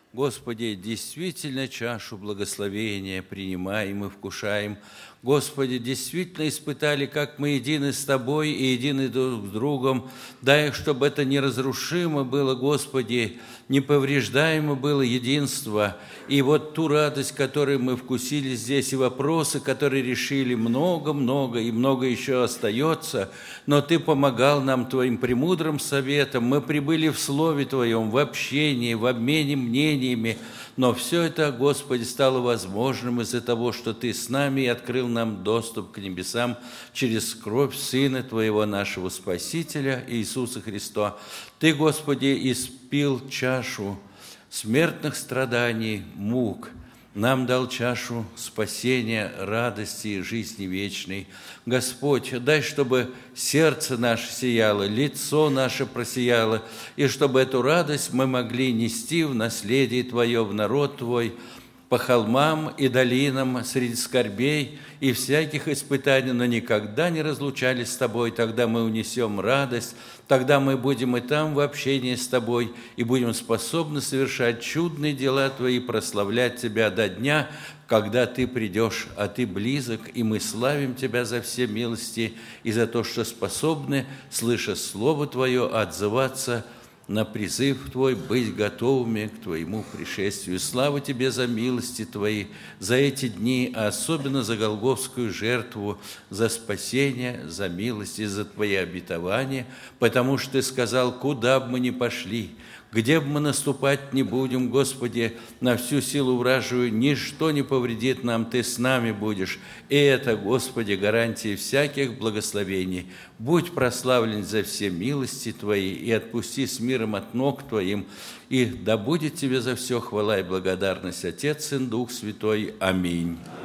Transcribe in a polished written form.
Господи, действительно чашу благословения принимаем и вкушаем. Господи, действительно испытали, как мы едины с Тобой и едины друг с другом. Дай, чтобы это неразрушимо было, Господи, неповреждаемо было единство. И вот ту радость, которую мы вкусили здесь, и вопросы, которые решили, много-много, и много еще остается, но Ты помогал нам Твоим премудрым советом. Мы прибыли в Слове Твоем, в общении, в обмене мнениями, но все это, Господи, стало возможным из-за того, что Ты с нами и открыл нам доступ к небесам через кровь Сына Твоего, нашего Спасителя Иисуса Христа. Ты, Господи, испил чашу смертных страданий, мук, нам дал чашу спасения, радости и жизни вечной. Господь, дай, чтобы сердце наше сияло, лицо наше просияло, и чтобы эту радость мы могли нести в наследие Твое, в народ Твой, по холмам и долинам, среди скорбей и всяких испытаний, но никогда не разлучались с Тобой. Тогда мы унесем радость, тогда мы будем и там в общении с Тобой, и будем способны совершать чудные дела Твои, прославлять Тебя до дня, когда Ты придешь, а Ты близок, и мы славим Тебя за все милости и за то, что способны, слыша Слово Твое, отзываться на призыв Твой, быть готовыми к Твоему пришествию. Слава Тебе за милости Твои, за эти дни, а особенно за Голгофскую жертву, за спасение, за милость и за Твои обетования, потому что Ты сказал, куда бы мы ни пошли, где бы мы наступать не будем, Господи, на всю силу вражию, ничто не повредит нам, Ты с нами будешь. И это, Господи, гарантия всяких благословений. Будь прославлен за все милости Твои и отпусти с миром от ног Твоим, и да будет Тебе за все хвала и благодарность, Отец, Сын, Дух Святой. Аминь.